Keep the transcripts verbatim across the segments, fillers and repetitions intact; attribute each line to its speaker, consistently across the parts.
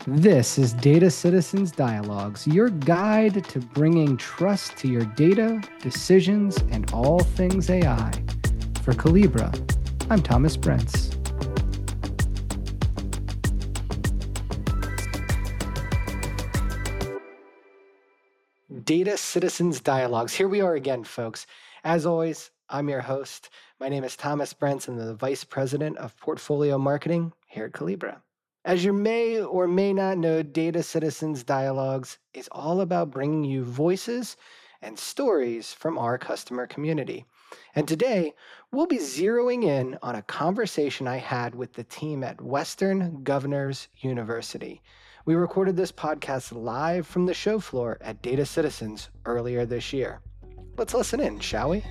Speaker 1: This is Data Citizens Dialogues, your guide to bringing trust to your data, decisions, and all things A I. For Collibra, I'm Thomas Brents. Data Citizens Dialogues. Here we are again, folks. As always, I'm your host. My name is Thomas Brents. I'm the Vice President of Portfolio Marketing here at Collibra. As you may or may not know, Data Citizens Dialogues is all about bringing you voices and stories from our customer community. And today, we'll be zeroing in on a conversation I had with the team at Western Governors University. We recorded this podcast live from the show floor at Data Citizens earlier this year. Let's listen in, shall we?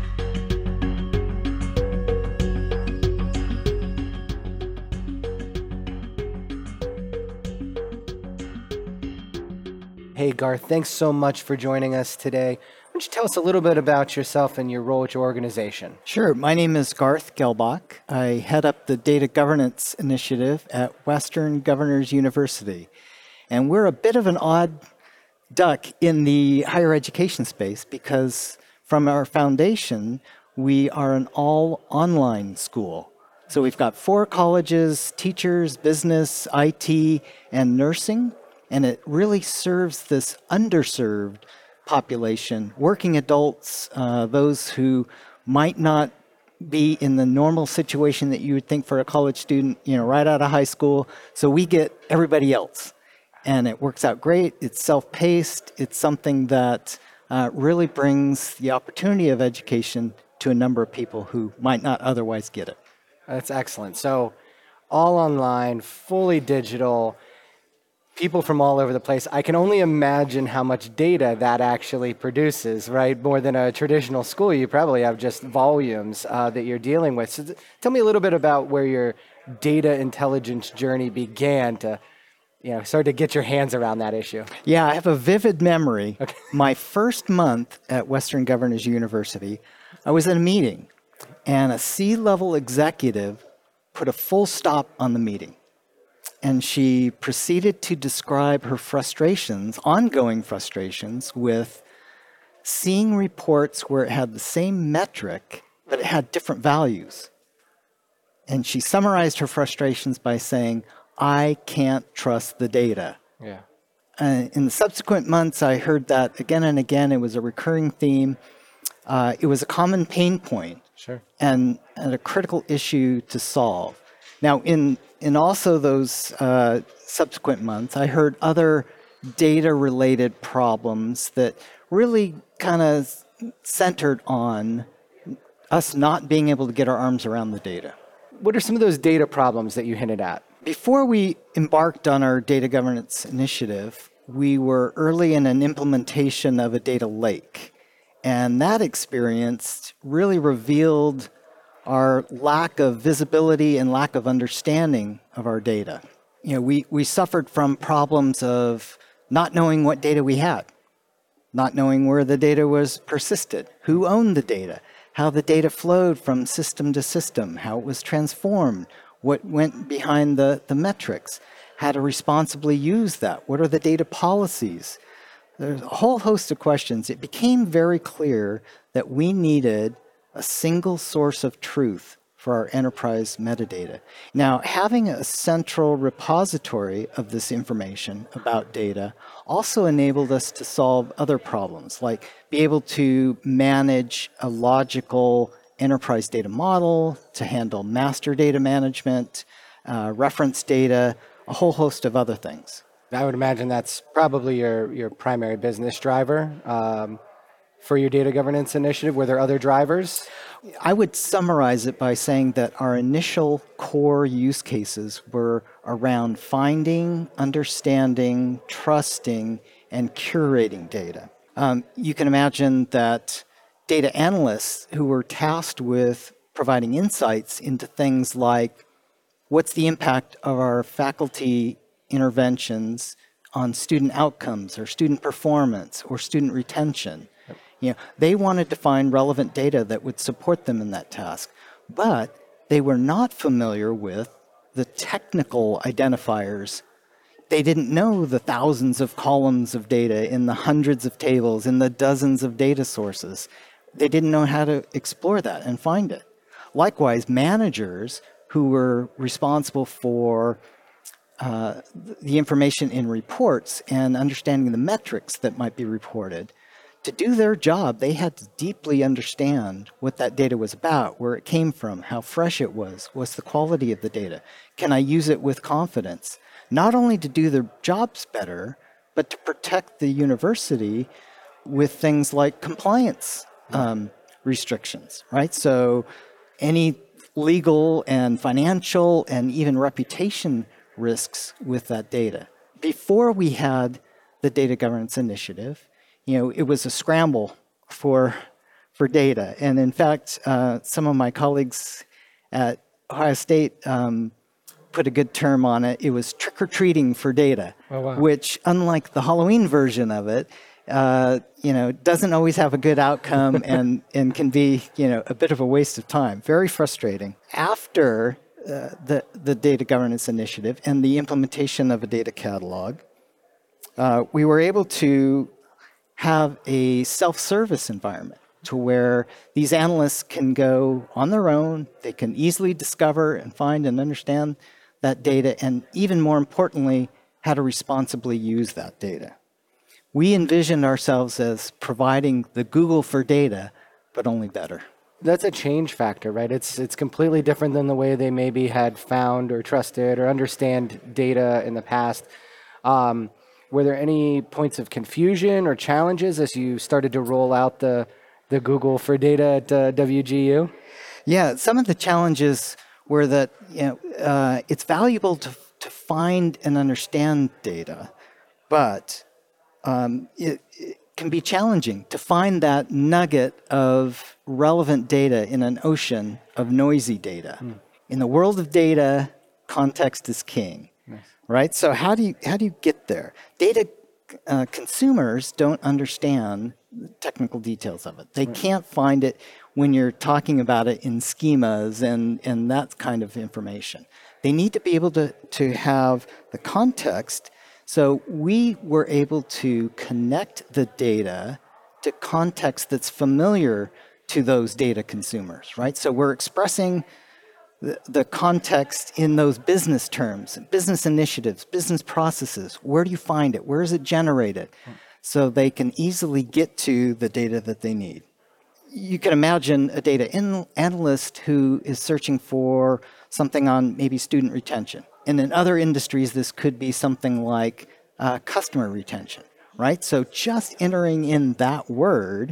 Speaker 1: Hey, Garth, thanks so much for joining us today. Why don't you tell us a little bit about yourself and your role at your organization?
Speaker 2: Sure. My name is Garth Gelbach. I head up the Data Governance Initiative at Western Governors University. And we're a bit of an odd duck in the higher education space because from our foundation, we are an all-online school. So we've got four colleges, teachers, business, I T, and nursing. And it really serves this underserved population, working adults, uh, those who might not be in the normal situation that you would think for a college student, you know, right out of high school. So we get everybody else. And it works out great. It's self-paced. It's something that uh, really brings the opportunity of education to a number of people who might not otherwise get it.
Speaker 1: That's excellent. So all online, fully digital, people from all over the place. I can only imagine how much data that actually produces, right? More than a traditional school, you probably have just volumes uh, that you're dealing with. So th- tell me a little bit about where your data intelligence journey began to, you know, start to get your hands around that issue.
Speaker 2: Yeah, I have a vivid memory.
Speaker 1: Okay.
Speaker 2: My first month at Western Governors University, I was in a meeting, and a C-level executive put a full stop on the meeting. And she proceeded to describe her frustrations, ongoing frustrations, with seeing reports where it had the same metric, but it had different values. And she summarized her frustrations by saying, I can't trust the data.
Speaker 1: Yeah.
Speaker 2: Uh, in the subsequent months, I heard that again and again. It was a recurring theme. Uh, it was a common pain point.
Speaker 1: Sure.
Speaker 2: And, and a critical issue to solve. Now, in in also those uh, subsequent months, I heard other data-related problems that really kind of centered on us not being able to get our arms around the data.
Speaker 1: What are some of those data problems that you hinted at?
Speaker 2: Before we embarked on our data governance initiative, we were early in an implementation of a data lake. And that experience really revealed our lack of visibility and lack of understanding of our data. You know, we, we suffered from problems of not knowing what data we had, not knowing where the data was persisted, who owned the data, how the data flowed from system to system, how it was transformed, what went behind the, the metrics, how to responsibly use that, what are the data policies. There's a whole host of questions. It became very clear that we needed a single source of truth for our enterprise metadata. Now, having a central repository of this information about data also enabled us to solve other problems, like be able to manage a logical enterprise data model, to handle master data management, uh, reference data, a whole host of other things.
Speaker 1: I would imagine that's probably your, your primary business driver. Um, For your data governance initiative, were there other drivers?
Speaker 2: I would summarize it by saying that our initial core use cases were around finding, understanding, trusting, and curating data. Um, you can imagine that data analysts who were tasked with providing insights into things like what's the impact of our faculty interventions on student outcomes or student performance or student retention. You know, they wanted to find relevant data that would support them in that task, but they were not familiar with the technical identifiers they didn't know the thousands of columns of data in the hundreds of tables, in the dozens of data sources. They didn't know how to explore that and find it. Likewise, managers who were responsible for uh, the information in reports and understanding the metrics that might be reported, to do their job, they had to deeply understand what that data was about, where it came from, how fresh it was, what's the quality of the data, can I use it with confidence? Not only to do their jobs better, but to protect the university with things like compliance um, restrictions, right? So any legal and financial and even reputation risks with that data. Before we had the Data Governance Initiative, you know, it was a scramble for, for data. And in fact, uh, some of my colleagues at Ohio State um, put a good term on it. It was trick-or-treating for data,
Speaker 1: oh, wow.
Speaker 2: which, unlike the Halloween version of it, uh, you know, doesn't always have a good outcome and, and can be, you know, a bit of a waste of time. Very frustrating. After uh, the, the Data Governance Initiative and the implementation of a data catalog, uh, we were able to have a self-service environment to where these analysts can go on their own, they can easily discover and find and understand that data, and even more importantly, how to responsibly use that data. We envisioned ourselves as providing the Google for data, but only better.
Speaker 1: That's a change factor, right? It's it's completely different than the way they maybe had found or trusted or understand data in the past. Um, were there any points of confusion or challenges as you started to roll out the the Google for data at uh, W G U?
Speaker 2: Yeah, some of the challenges were that, you know, uh, it's valuable to to find and understand data, but um, it, it can be challenging to find that nugget of relevant data in an ocean of noisy data. Mm. In the world of data, context is king, nice. Right? So how do you how do you get there? Data uh, consumers don't understand the technical details of it. They right. can't find it when you're talking about it in schemas and, and that kind of information. They need to be able to, to have the context. So we were able to connect the data to context that's familiar to those data consumers, right? So we're expressing the, the context in those business terms, business initiatives, business processes. Where do you find it? Where is it generated? So they can easily get to the data that they need. You can imagine a data analyst who is searching for something on maybe student retention. And in other industries, this could be something like uh, customer retention, right? So just entering in that word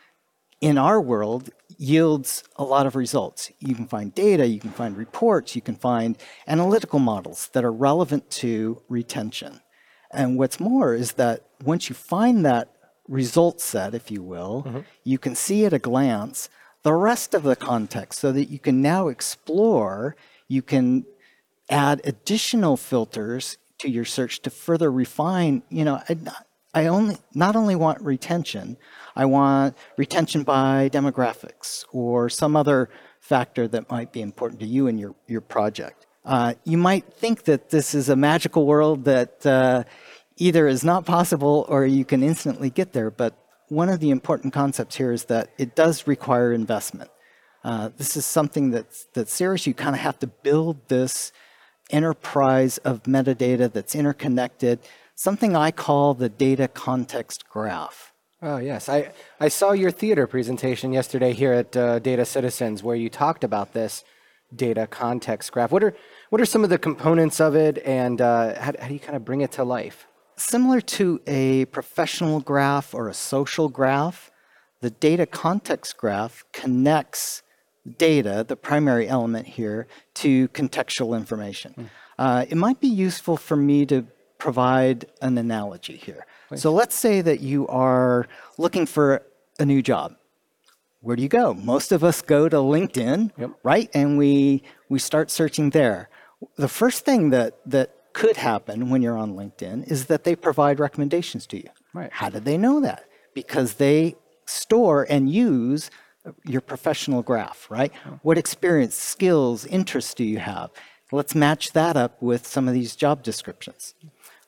Speaker 2: in our world yields a lot of results. You can find data, you can find reports, you can find analytical models that are relevant to retention. And what's more is that once you find that result set, if you will, mm-hmm. you can see at a glance the rest of the context so that you can now explore, you can add additional filters to your search to further refine. You know, I, I only not only want retention, I want retention by demographics or some other factor that might be important to you and your, your project. Uh, you might think that this is a magical world that uh, either is not possible or you can instantly get there, but one of the important concepts here is that it does require investment. Uh, this is something that's, that's serious. You kind of have to build this enterprise of metadata that's interconnected, something I call the data context graph.
Speaker 1: Oh, yes. I, I saw your theater presentation yesterday here at uh, Data Citizens where you talked about this data context graph. What are, what are some of the components of it, and uh, how, how do you kind of bring it to life?
Speaker 2: Similar to a professional graph or a social graph, the data context graph connects data, the primary element here, to contextual information. Mm. Uh, it might be useful for me to provide an analogy here. Please. So let's say that you are looking for a new job. Where do you go? Most of us go to LinkedIn, yep. right? And we we start searching there. The first thing that that could happen when you're on LinkedIn is that they provide recommendations to you.
Speaker 1: Right.
Speaker 2: How did they know that? Because they store and use your professional graph, right? Oh. What experience, skills, interests do you have? Let's match that up with some of these job descriptions.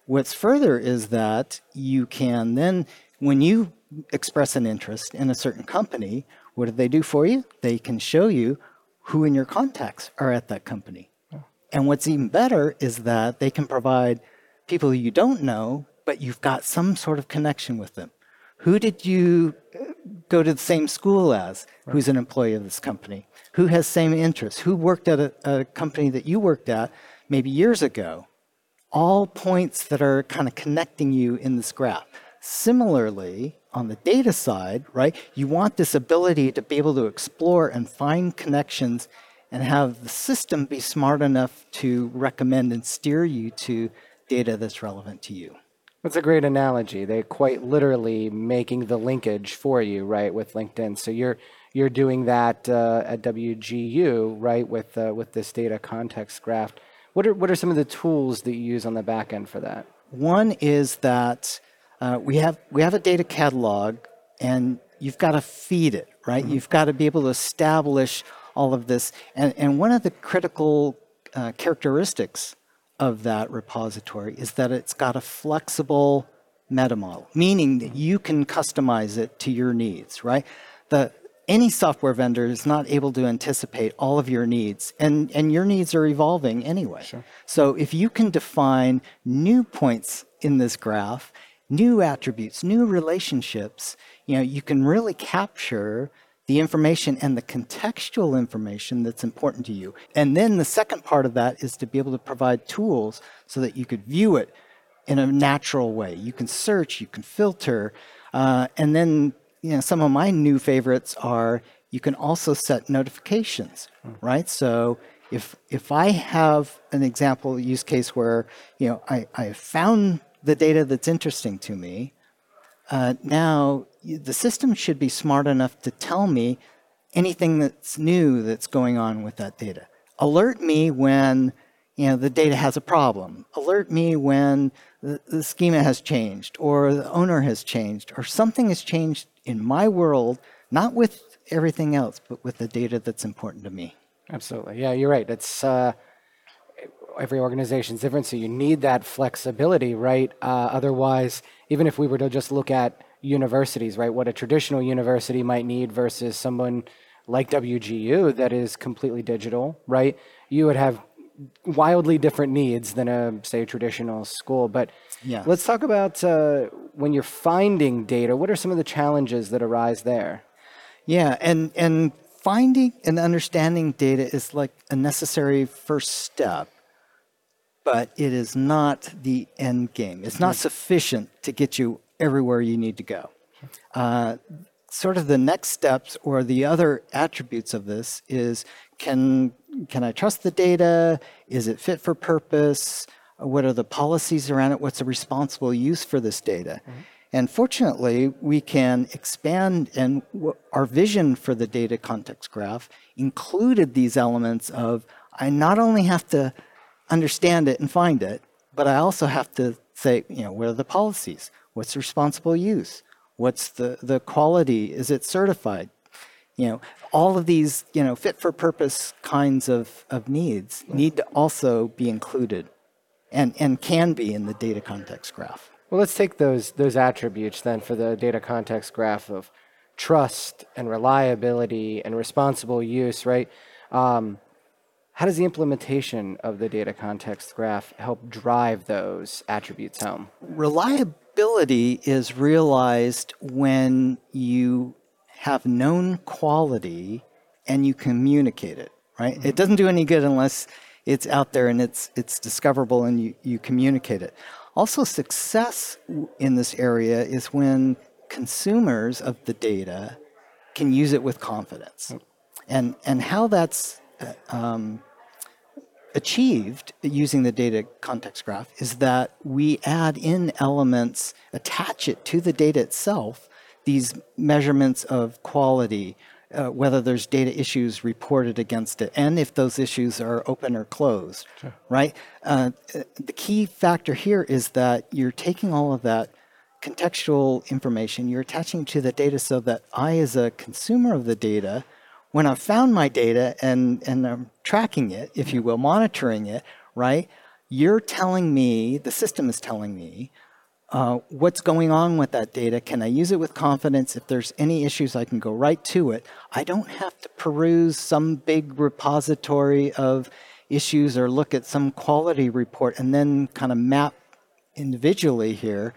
Speaker 2: What's further is that you can then, when you express an interest in a certain company, what do they do for you? They can show you who in your contacts are at that company. And what's even better is that they can provide people you don't know, but you've got some sort of connection with them. Who did you go to the same school as, right, who's an employee of this company? Who has same interests? Who worked at a, a company that you worked at maybe years ago? All points that are kind of connecting you in this graph. Similarly, on the data side, right, you want this ability to be able to explore and find connections and have the system be smart enough to recommend and steer you to data that's relevant to you.
Speaker 1: That's a great analogy. They're quite literally making the linkage for you, right, with LinkedIn. So you're you're doing that uh, at W G U, right, with uh, with this data context graph. What are what are some of the tools that you use on the back end for that?
Speaker 2: One is that uh, we have we have a data catalog, and you've got to feed it, right? Mm-hmm. You've got to be able to establish all of this, and and one of the critical uh, characteristics of that repository is that it's got a flexible meta model, meaning that you can customize it to your needs, right? The, any software vendor is not able to anticipate all of your needs, and, and your needs are evolving anyway.
Speaker 1: Sure.
Speaker 2: So if you can define new points in this graph, new attributes, new relationships, you know, you can really capture the information and the contextual information that's important to you. And then the second part of that is to be able to provide tools so that you could view it in a natural way. You can search, you can filter, uh, and then, you know, some of my new favorites are you can also set notifications, hmm. right? So if if I have an example use case where, you know, I, I found the data that's interesting to me, Uh, now, the system should be smart enough to tell me anything that's new that's going on with that data. Alert me when, you know, the data has a problem. Alert me when the, the schema has changed, or the owner has changed, or something has changed in my world, not with everything else, but with the data that's important to me.
Speaker 1: Absolutely. Yeah, you're right. It's uh, every organization's different, so you need that flexibility, right? Uh, otherwise, even if we were to just look at universities, right, what a traditional university might need versus someone like W G U that is completely digital, right? You would have wildly different needs than a, say, a traditional school. But
Speaker 2: yeah.
Speaker 1: Let's talk about uh, when you're finding data, what are some of the challenges that arise there?
Speaker 2: Yeah, and, and finding and understanding data is like a necessary first step, but it is not the end game. It's not sufficient to get you everywhere you need to go. Uh, sort of the next steps or the other attributes of this is, can, can I trust the data? Is it fit for purpose? What are the policies around it? What's the responsible use for this data? Mm-hmm. And fortunately, we can expand, and w- our vision for the data context graph included these elements of, I not only have to understand it and find it, but I also have to say, you know, what are the policies? What's the responsible use? What's the, the quality? Is it certified? You know, all of these, you know, fit for purpose kinds of, of needs need to also be included and, and can be in the data context graph.
Speaker 1: Well, let's take those, those attributes then for the data context graph of trust and reliability and responsible use, right? Um, How does the implementation of the data context graph help drive those attributes home?
Speaker 2: Reliability is realized when you have known quality and you communicate it, right? Mm-hmm. It doesn't do any good unless it's out there and it's it's discoverable and you, you communicate it. Also, success in this area is when consumers of the data can use it with confidence. Mm-hmm. And, and how that's um, achieved using the data context graph is that we add in elements, attach it to the data itself, these measurements of quality, uh, whether there's data issues reported against it, and if those issues are open or closed, sure. right? Uh, the key factor here is that you're taking all of that contextual information, you're attaching to the data so that I, as a consumer of the data, when I've found my data and, and I'm tracking it, if you will, monitoring it, right, you're telling me, the system is telling me, uh, what's going on with that data. Can I use it with confidence? If there's any issues, I can go right to it. I don't have to peruse some big repository of issues or look at some quality report and then kind of map individually here.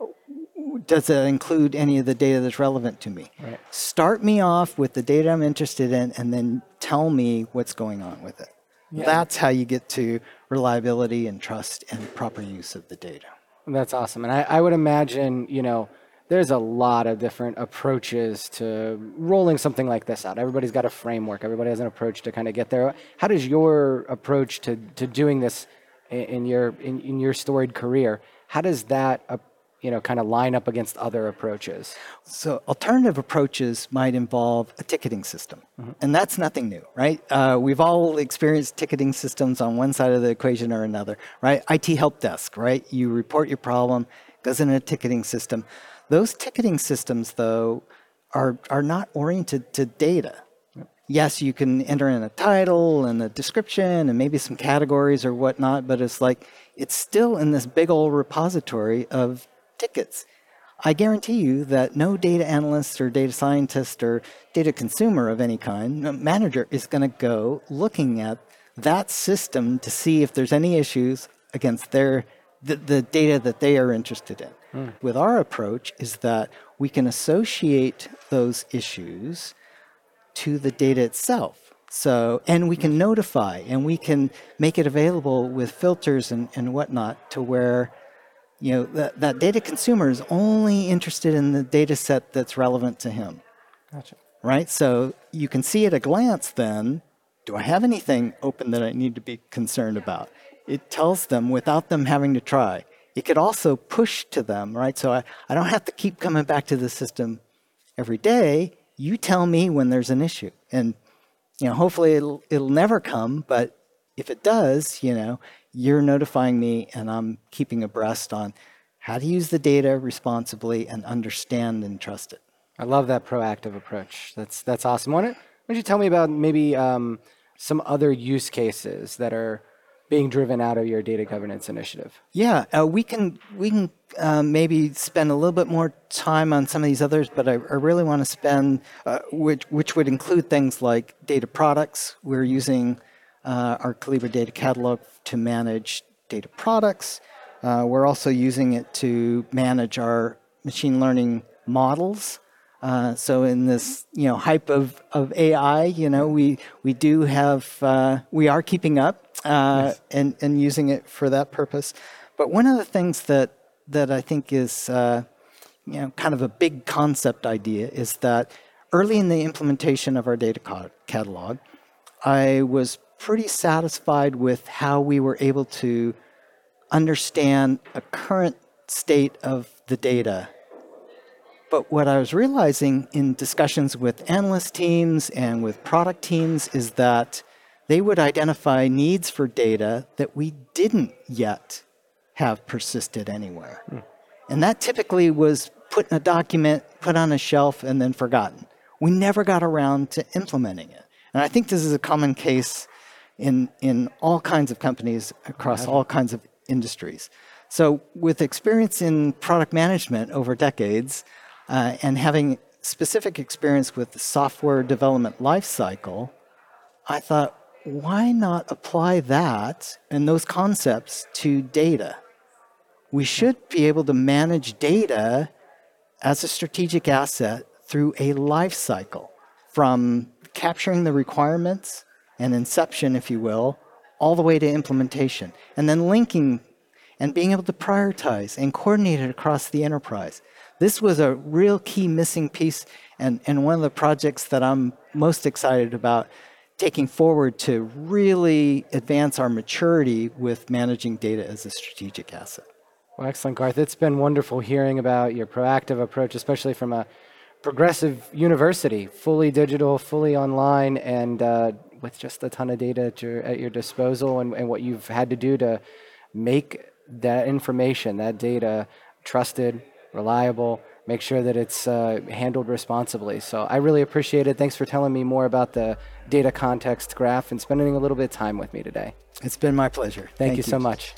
Speaker 2: Does it include any of the data that's relevant to me?
Speaker 1: Right.
Speaker 2: Start me off with the data I'm interested in and then tell me what's going on with it.
Speaker 1: Yeah.
Speaker 2: That's how you get to reliability and trust and proper use of the data.
Speaker 1: That's awesome. And I, I would imagine, you know, there's a lot of different approaches to rolling something like this out. Everybody's got a framework. Everybody has an approach to kind of get there. How does your approach to, to doing this in, in your in, in your storied career, how does that uh, you know, kind of line up against other approaches?
Speaker 2: So alternative approaches might involve a ticketing system. Mm-hmm. And that's nothing new, right? Uh, we've all experienced ticketing systems on one side of the equation or another, right? I T help desk, right? You report your problem, goes in a ticketing system. Those ticketing systems, though, are, are not oriented to data. Yep. Yes, you can enter in a title and a description and maybe some categories or whatnot, but it's like, it's still in this big old repository of tickets. I guarantee you that no data analyst or data scientist or data consumer of any kind, no manager, is going to go looking at that system to see if there's any issues against their the, the data that they are interested in. Mm. With our approach is that we can associate those issues to the data itself. So, and we can notify and we can make it available with filters and, and whatnot to where you know, that, that data consumer is only interested in the data set that's relevant to him.
Speaker 1: Gotcha.
Speaker 2: Right? So you can see at a glance then, do I have anything open that I need to be concerned about? It tells them without them having to try. It could also push to them, right? So I, I don't have to keep coming back to the system every day. You tell me when there's an issue. And, you know, hopefully it'll, it'll never come, but if it does, you know, you're notifying me and I'm keeping abreast on how to use the data responsibly and understand and trust it.
Speaker 1: I love that proactive approach. That's that's awesome. Why don't, why don't you tell me about maybe um, some other use cases that are being driven out of your data governance initiative?
Speaker 2: Yeah, uh, we can we can uh, maybe spend a little bit more time on some of these others, but I, I really want to spend, uh, which which would include things like data products. We're using Uh, our Collibra Data Catalog to manage data products. Uh, we're also using it to manage our machine learning models. Uh, so in this, you know, hype of, of A I, you know, we we do have uh, we are keeping up uh, yes. and and using it for that purpose. But one of the things that that I think is uh, you know kind of a big concept idea is that early in the implementation of our data catalog, I was pretty satisfied with how we were able to understand a current state of the data. But what I was realizing in discussions with analyst teams and with product teams is that they would identify needs for data that we didn't yet have persisted anywhere. Mm. And that typically was put in a document, put on a shelf, and then forgotten. We never got around to implementing it. And I think this is a common case in in all kinds of companies across all kinds of industries. So with experience in product management over decades uh, and having specific experience with the software development lifecycle, I thought, why not apply that and those concepts to data? We should be able to manage data as a strategic asset through a life cycle, from capturing the requirements and inception, if you will, all the way to implementation, and then linking and being able to prioritize and coordinate it across the enterprise. This was a real key missing piece, and, and one of the projects that I'm most excited about taking forward to really advance our maturity with managing data as a strategic asset.
Speaker 1: Well, excellent, Garth. It's been wonderful hearing about your proactive approach, especially from a progressive university, fully digital, fully online, and uh, with just a ton of data at your, at your disposal, and, and what you've had to do to make that information, that data, trusted, reliable, make sure that it's uh, handled responsibly. So I really appreciate it. Thanks for telling me more about the data context graph and spending a little bit of time with me today.
Speaker 2: It's been my pleasure.
Speaker 1: Thank,
Speaker 2: Thank
Speaker 1: you,
Speaker 2: you
Speaker 1: so much.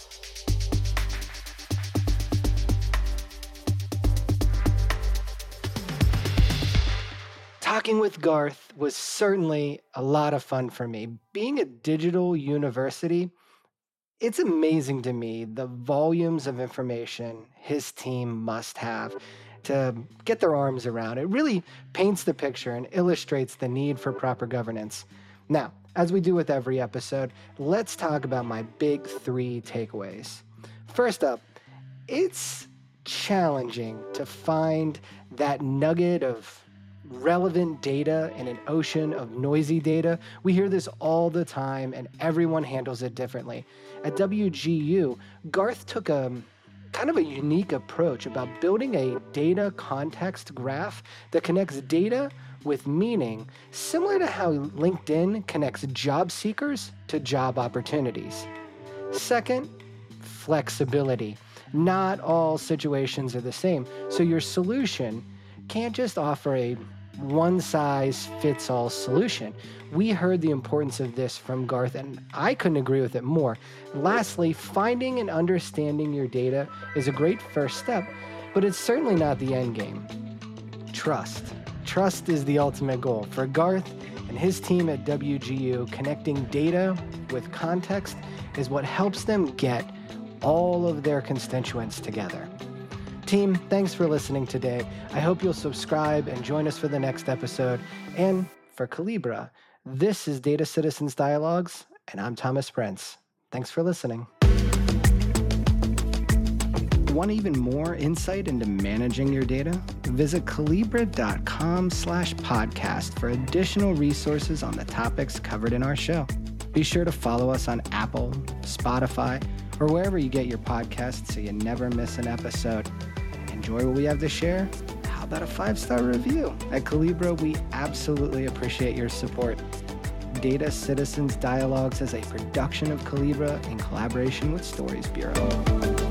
Speaker 1: Talking with Garth was certainly a lot of fun for me. Being a digital university, it's amazing to me the volumes of information his team must have to get their arms around. It really paints the picture and illustrates the need for proper governance. Now, as we do with every episode, let's talk about my big three takeaways. First up, it's challenging to find that nugget of relevant data in an ocean of noisy data. We hear this all the time and everyone handles it differently. At W G U, Garth took a kind of a unique approach about building a data context graph that connects data with meaning, similar to how LinkedIn connects job seekers to job opportunities. Second, flexibility. Not all situations are the same, so your solution can't just offer a one-size-fits-all solution. We heard the importance of this from Garth, and I couldn't agree with it more. Lastly, finding and understanding your data is a great first step, but it's certainly not the end game. Trust. Trust is the ultimate goal. For Garth and his team at W G U, connecting data with context is what helps them get all of their constituents together. Team, thanks for listening today. I hope you'll subscribe and join us for the next episode. And for Collibra, this is Data Citizens Dialogues, and I'm Thomas Brents. Thanks for listening. Want even more insight into managing your data? Visit Collibra.com slash podcast for additional resources on the topics covered in our show. Be sure to follow us on Apple, Spotify, or wherever you get your podcasts so you never miss an episode. Enjoy what we have to share? How about a five-star review? At Collibra, we absolutely appreciate your support. Data Citizens Dialogues is a production of Collibra in collaboration with Stories Bureau.